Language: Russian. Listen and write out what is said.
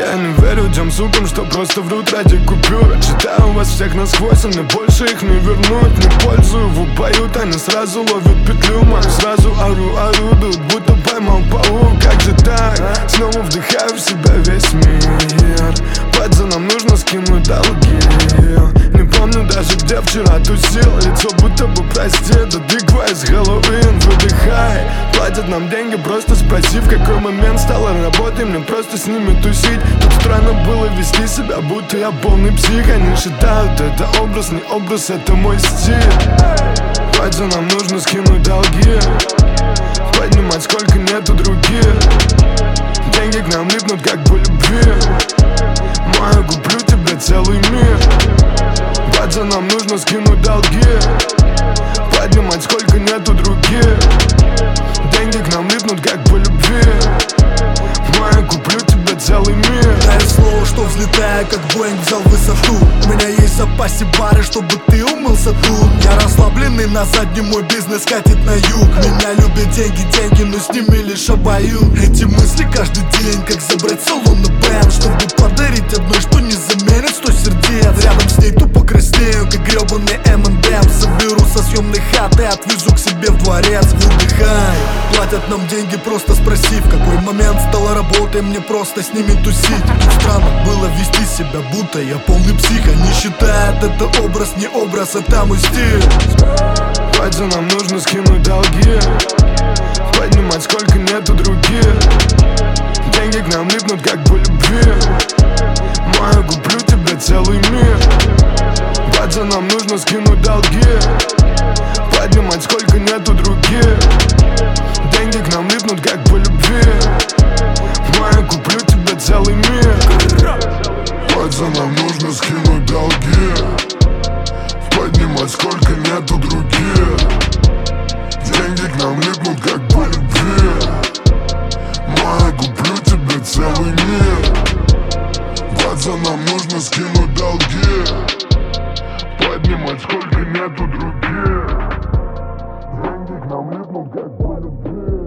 Я не верю тем сукам, что просто врут ради купюр. Читаю вас всех насквозь, а мне больше их не вернуть. Не пользую, поют, они сразу ловят петлю мою. Сразу орудуют, будто поймал паук. Как же так? Снова вдыхаю в себя весь мир. Пацанам нужно скинуть долги. Не помню даже, где вчера тусил. Лицо будто бы простит, да тыква из Хэллоуин. Выдыхай, платят нам деньги, просто спроси, в какой момент стало работой мне просто с ними тусить. Тут странно было вести себя, будто я полный псих. Они считают, это образ, не образ, это мой стиль. Пацанам нужно скинуть долги, поднимать сколько нету других. Деньги к нам липнут, как по любви. Маю, куплю тебе целый мир. Пацанам нужно скинуть долги, поднимать сколько нету других. Деньги к нам липнут, как по любви. Маю, куплю тебе целый мир. Дай слово, что взлетаю, как Боинг взял высоту. У меня есть в запасе бары, чтобы ты умылся тут. Я расслабленный на заднем, мой бизнес катит на юг. Меня любят деньги, но с ними лишь обоюд. Эти мысли каждый день, как забрать соло на бэнд, чтобы подарить одной, что не заменит 100 сердец. Рядом с ней тупо краснею, как гребаный M&M. Соберу со съемной хаты, отвезу к себе в дворец. Выдыхай, платят нам деньги, просто спроси, в какой момент стало работой мне просто с ними тусить. Тут странно было вести себя, будто я полный псих. Они считают, это образ, не образ, это мой стиль. Пацанам нужно скинуть долги, поднимать сколько нету других. Деньги к нам липнут, как по любви. Маю, куплю тебе целый мир. Пацанам нужно скинуть долги, поднимать сколько нету других. Деньги к нам липнут, как по любви. Маю, куплю тебе целый мир. Пацанам нужно скинуть долги, поднимать сколько нету других. Деньги к нам липнут, как по любви. Маю, куплю тебе целый мир. Пацанам нужно скинуть долги, поднимать сколько нету других. Деньги к нам липнут, как по любви.